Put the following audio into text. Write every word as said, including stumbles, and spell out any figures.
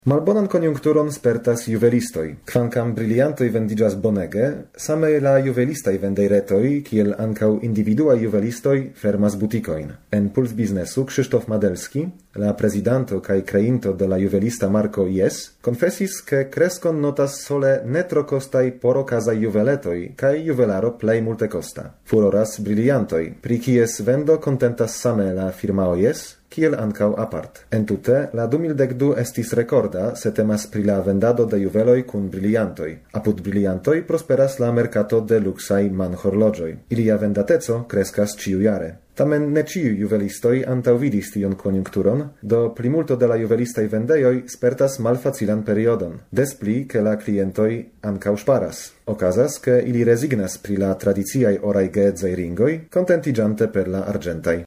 Malbonan konjunkturon spertas juvelistoj. Kvankam briliantoj vendiĝas bonege, same la juvelistaj vendejretoj, kiel ankaŭ individuaj juvelistoj, fermas butikojn. En Puls Biznesu Krzysztof Madelski, la prezidanto kaj kreinto de la juvelista marko Yes, konfesis, ke kreskon notas sole ne tro kostaj porokazaj juveletoj kaj juvelaro plej multekosta. Furoras briliantoj, pri kies vendo kontentas same la firmao Yes, kiel ankaŭ apart. Entute, la du mil dek du estis rekorda, se temas pri la vendado de juveloj kun briliantoj. Apud briliantoj prosperas la merkato de luksaj manhorloĝoj. Ilia vendateco kreskas ĉiujare. Tamen ne ĉiuj juvelistoj antaŭvidis tion konjunkturon, do plimulto de la juvelistaj vendejoj spertas malfacilan periodon. Des pli, ke la klientoj ankaŭ ŝparas. Okazas, ke ili rezignas pri la tradiciaj oraj geedzaj ringoj, kontentiĝante per la arĝentaj.